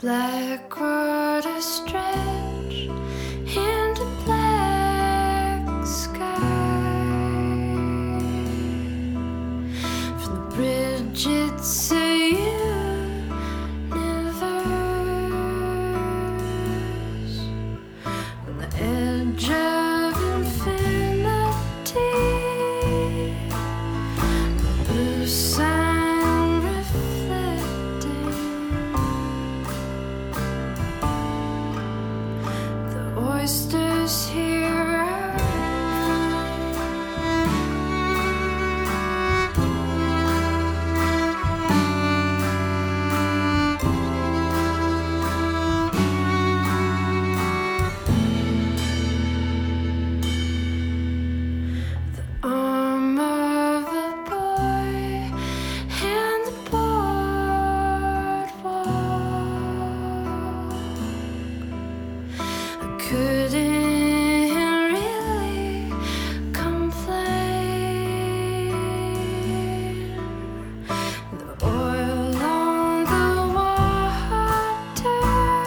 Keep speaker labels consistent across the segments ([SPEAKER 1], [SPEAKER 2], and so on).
[SPEAKER 1] Black water stretch into black sky. From the bridge it's a universe. On the edge of infinity, the blue sign reflecting. The oysters here are the arm of a boy and the boardwalk. I couldn't really complain. The oil on the water,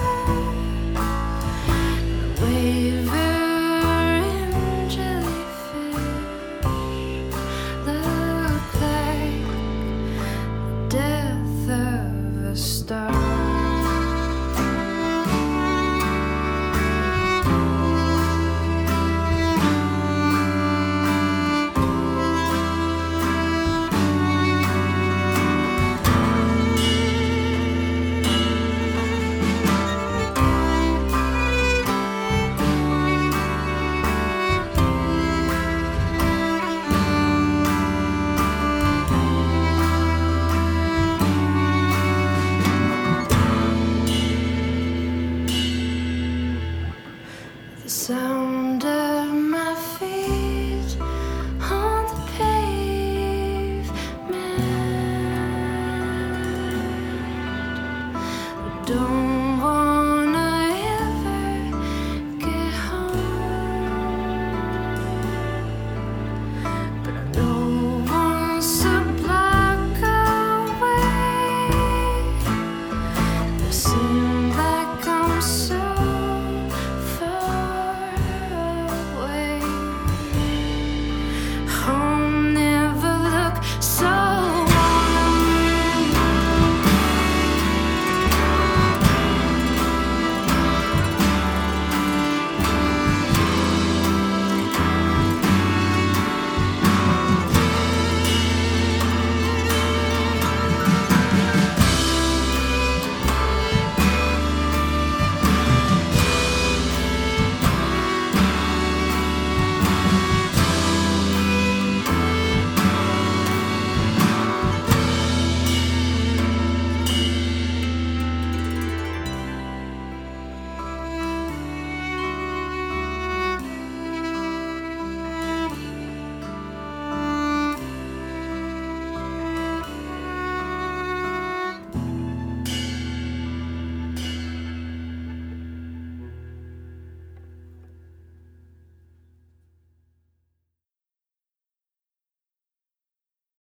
[SPEAKER 1] the wavering jellyfish look like the death of a star. The sound of my feet on the pavement. Don't